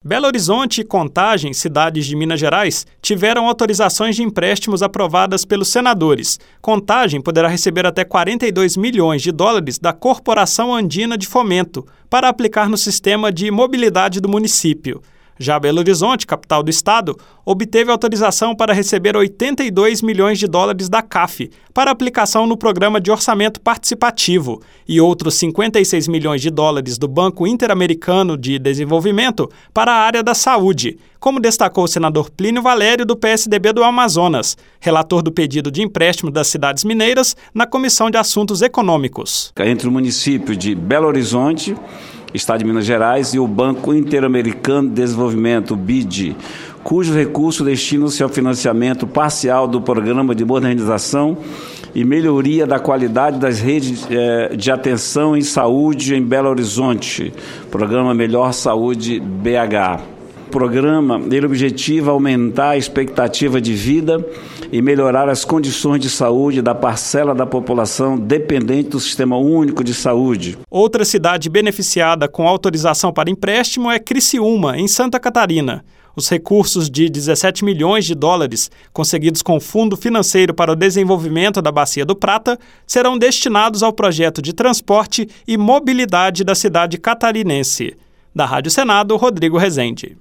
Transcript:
Belo Horizonte e Contagem, cidades de Minas Gerais, tiveram autorizações de empréstimos aprovadas pelos senadores. Contagem poderá receber até 42 milhões de dólares da Corporação Andina de Fomento para aplicar no sistema de mobilidade do município. Já Belo Horizonte, capital do estado, obteve autorização para receber 82 milhões de dólares da CAF para aplicação no Programa de Orçamento Participativo e outros 56 milhões de dólares do Banco Interamericano de Desenvolvimento para a área da saúde, como destacou o senador Plínio Valério, do PSDB do Amazonas, relator do pedido de empréstimo das cidades mineiras na Comissão de Assuntos Econômicos. Entre o município de Belo Horizonte, Estado de Minas Gerais, e o Banco Interamericano de Desenvolvimento, BID, cujos recursos destinam-se ao financiamento parcial do Programa de Modernização e Melhoria da Qualidade das Redes de Atenção em Saúde em Belo Horizonte, Programa Melhor Saúde BH. O programa objetiva aumentar a expectativa de vida e melhorar as condições de saúde da parcela da população dependente do Sistema Único de Saúde. Outra cidade beneficiada com autorização para empréstimo é Criciúma, em Santa Catarina. Os recursos de 17 milhões de dólares, conseguidos com o Fundo Financeiro para o Desenvolvimento da Bacia do Prata, serão destinados ao projeto de transporte e mobilidade da cidade catarinense. Da Rádio Senado, Rodrigo Rezende.